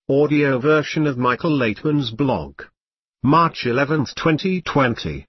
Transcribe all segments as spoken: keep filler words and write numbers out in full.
audio version of Michael Laitman's blog. March eleventh twenty twenty.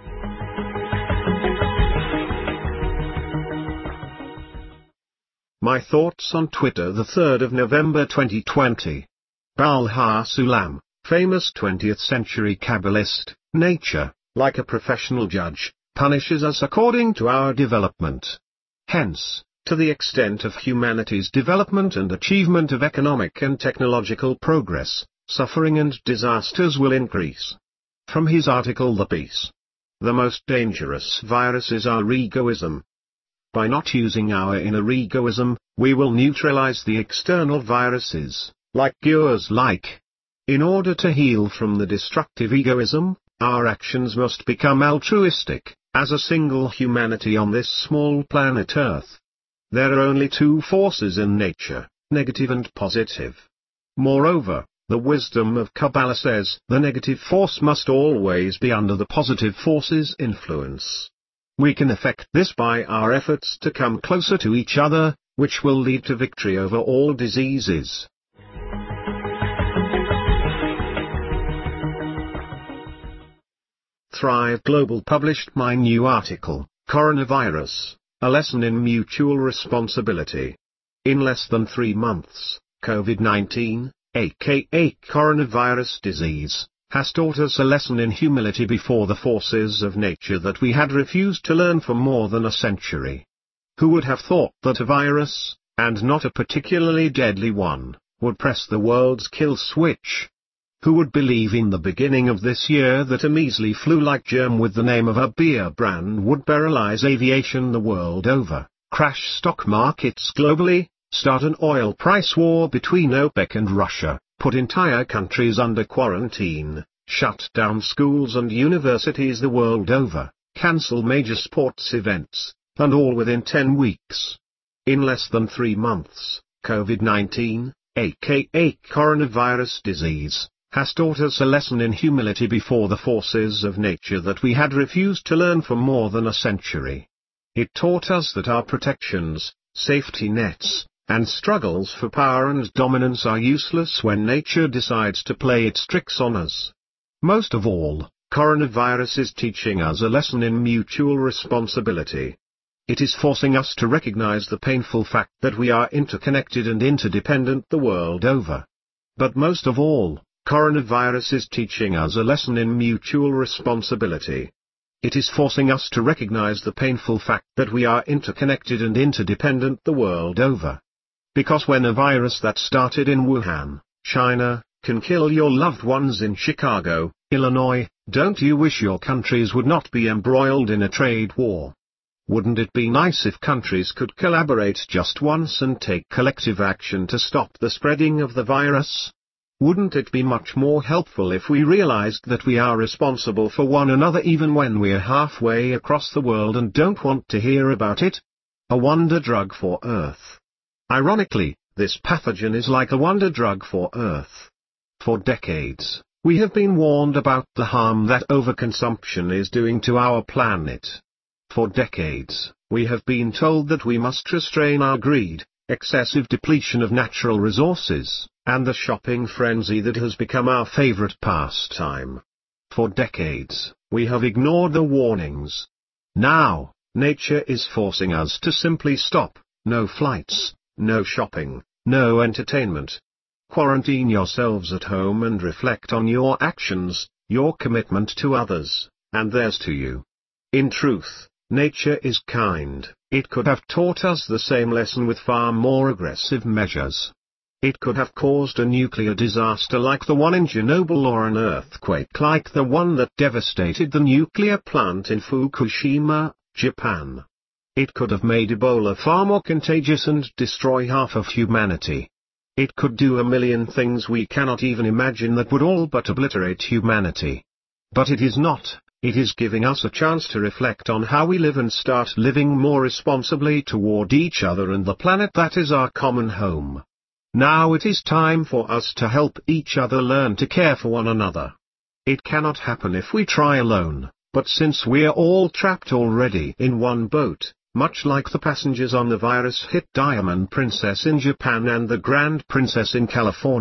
My thoughts on Twitter, the third of November twenty twenty. Balha Sulam, famous twentieth century Kabbalist. Nature, like a professional judge, punishes us according to our development. Hence, to the extent of humanity's development and achievement of economic and technological progress, suffering and disasters will increase. From his article The Peace. The most dangerous virus is our egoism. By not using our inner egoism, we will neutralize the external viruses, like cures like. In order to heal from the destructive egoism, our actions must become altruistic, as a single humanity on this small planet Earth. There are only two forces in nature, negative and positive. Moreover, the wisdom of Kabbalah says the negative force must always be under the positive force's influence. We can effect this by our efforts to come closer to each other, which will lead to victory over all diseases. Thrive Global published my new article, Coronavirus, A Lesson in Mutual Responsibility. In less than three months, COVID nineteen, aka coronavirus disease, has taught us a lesson in humility before the forces of nature that we had refused to learn for more than a century. Who would have thought that a virus, and not a particularly deadly one, would press the world's kill switch? Who would believe in the beginning of this year that a measly flu-like germ with the name of a beer brand would paralyze aviation the world over, crash stock markets globally, start an oil price war between OPEC and Russia, put entire countries under quarantine, shut down schools and universities the world over, cancel major sports events, and all within ten weeks? In less than three months, COVID nineteen, aka coronavirus disease, has taught us a lesson in humility before the forces of nature that we had refused to learn for more than a century. It taught us that our protections, safety nets, and struggles for power and dominance are useless when nature decides to play its tricks on us. Most of all, coronavirus is teaching us a lesson in mutual responsibility. It is forcing us to recognize the painful fact that we are interconnected and interdependent the world over. But most of all, coronavirus is teaching us a lesson in mutual responsibility. It is forcing us to recognize the painful fact that we are interconnected and interdependent the world over. Because when a virus that started in Wuhan, China, can kill your loved ones in Chicago, Illinois, don't you wish your countries would not be embroiled in a trade war? Wouldn't it be nice if countries could collaborate just once and take collective action to stop the spreading of the virus? Wouldn't it be much more helpful if we realized that we are responsible for one another even when we're halfway across the world and don't want to hear about it? A wonder drug for Earth. Ironically, this pathogen is like a wonder drug for Earth. For decades, we have been warned about the harm that overconsumption is doing to our planet. For decades, we have been told that we must restrain our greed, excessive depletion of natural resources, and the shopping frenzy that has become our favorite pastime. For decades, we have ignored the warnings. Now, nature is forcing us to simply stop. No flights, no shopping, no entertainment. Quarantine yourselves at home and reflect on your actions, your commitment to others, and theirs to you. In truth, nature is kind. It could have taught us the same lesson with far more aggressive measures. It could have caused a nuclear disaster like the one in Chernobyl or an earthquake like the one that devastated the nuclear plant in Fukushima, Japan. It could have made Ebola far more contagious and destroy half of humanity. It could do a million things we cannot even imagine that would all but obliterate humanity. But it is not. It is giving us a chance to reflect on how we live and start living more responsibly toward each other and the planet that is our common home. Now it is time for us to help each other learn to care for one another. It cannot happen if we try alone, but since we're all trapped already in one boat, much like the passengers on the virus-hit Diamond Princess in Japan and the Grand Princess in California,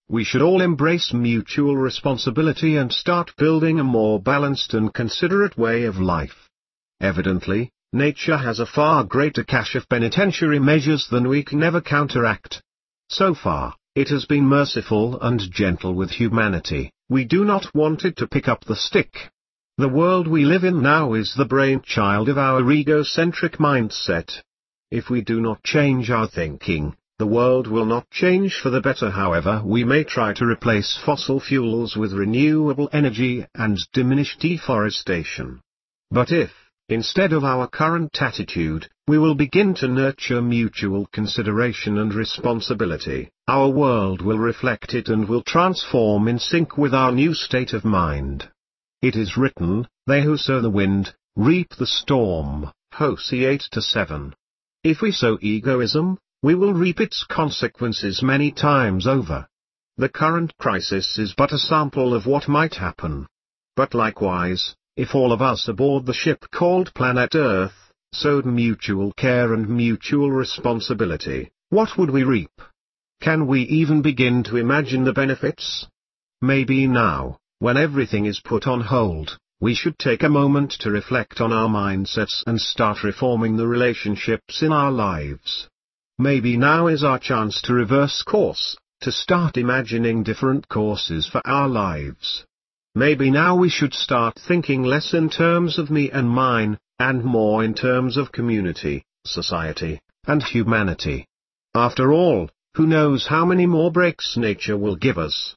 We should all embrace mutual responsibility and start building a more balanced and considerate way of life. Evidently, nature has a far greater cache of penitentiary measures than we can ever counteract. So far, it has been merciful and gentle with humanity. We do not want it to pick up the stick. The world we live in now is the brainchild of our egocentric mindset. If we do not change our thinking, the world will not change for the better. However, we may try to replace fossil fuels with renewable energy and diminish deforestation. But if, instead of our current attitude, we will begin to nurture mutual consideration and responsibility, our world will reflect it and will transform in sync with our new state of mind. It is written, "They who sow the wind, reap the storm," Hosea eight to seven. If we sow egoism, we will reap its consequences many times over. The current crisis is but a sample of what might happen. But likewise, if all of us aboard the ship called Planet Earth, sowed mutual care and mutual responsibility, what would we reap? Can we even begin to imagine the benefits? Maybe now, when everything is put on hold, we should take a moment to reflect on our mindsets and start reforming the relationships in our lives. Maybe now is our chance to reverse course, to start imagining different courses for our lives. Maybe now we should start thinking less in terms of me and mine, and more in terms of community, society, and humanity. After all, who knows how many more breaks nature will give us?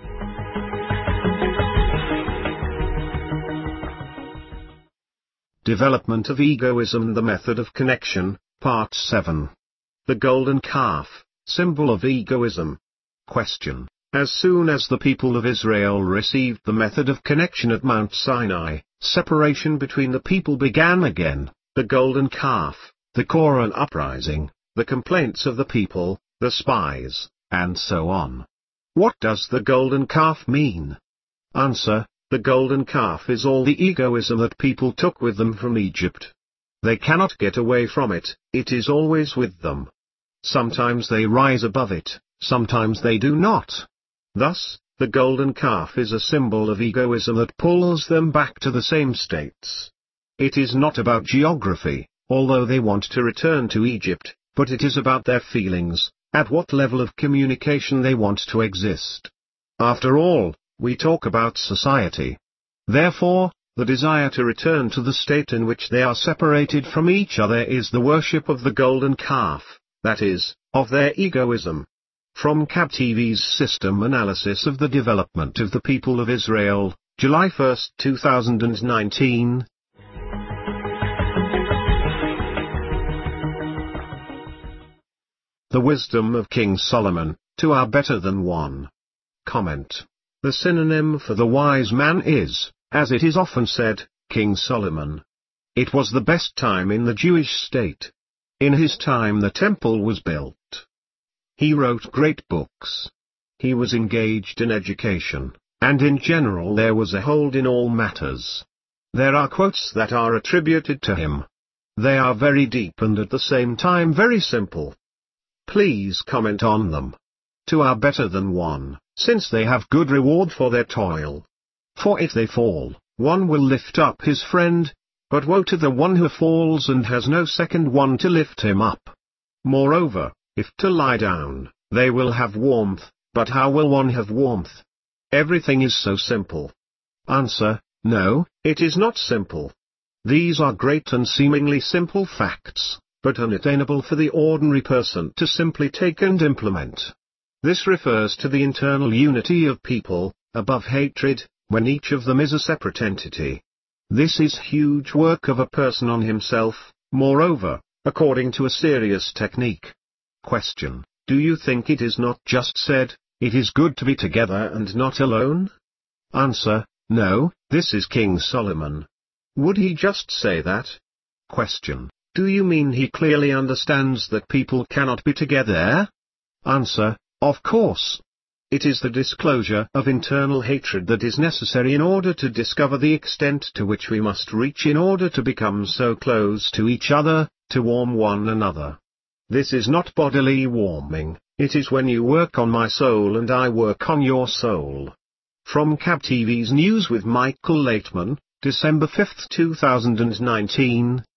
Development of Egoism, the Method of Connection, Part seven. The Golden Calf, Symbol of Egoism. Question. As soon as the people of Israel received the method of connection at Mount Sinai, separation between the people began again. The Golden Calf, the Korah uprising, the complaints of the people, the spies, and so on. What does the Golden Calf mean? Answer. The Golden Calf is all the egoism that people took with them from Egypt. They cannot get away from it, it is always with them. Sometimes they rise above it, sometimes they do not. Thus, the Golden Calf is a symbol of egoism that pulls them back to the same states. It is not about geography, although they want to return to Egypt, but it is about their feelings, at what level of communication they want to exist. After all, we talk about society. Therefore, the desire to return to the state in which they are separated from each other is the worship of the Golden Calf, that is, of their egoism. From C A B T V's System Analysis of the Development of the People of Israel, July first two thousand nineteen. The Wisdom of King Solomon, two are better than one. Comment. The synonym for the wise man is, as it is often said, King Solomon. It was the best time in the Jewish state. In his time the temple was built. He wrote great books. He was engaged in education, and in general there was a hold in all matters. There are quotes that are attributed to him. They are very deep and at the same time very simple. Please comment on them. Two are better than one, since they have good reward for their toil. For if they fall, one will lift up his friend, but woe to the one who falls and has no second one to lift him up. Moreover, if to lie down, they will have warmth, but how will one have warmth? Everything is so simple. Answer, no, it is not simple. These are great and seemingly simple facts, but unattainable for the ordinary person to simply take and implement. This refers to the internal unity of people, above hatred, when each of them is a separate entity. This is huge work of a person on himself, moreover, according to a serious technique. Question. Do you think it is not just said, it is good to be together and not alone? Answer. No, this is King Solomon. Would he just say that? Question. Do you mean he clearly understands that people cannot be together? Answer. Of course. It is the disclosure of internal hatred that is necessary in order to discover the extent to which we must reach in order to become so close to each other, to warm one another. This is not bodily warming, It is when you work on my soul and I work on your soul. From C A B T V's News with Michael Laitman, December fifth two thousand nineteen.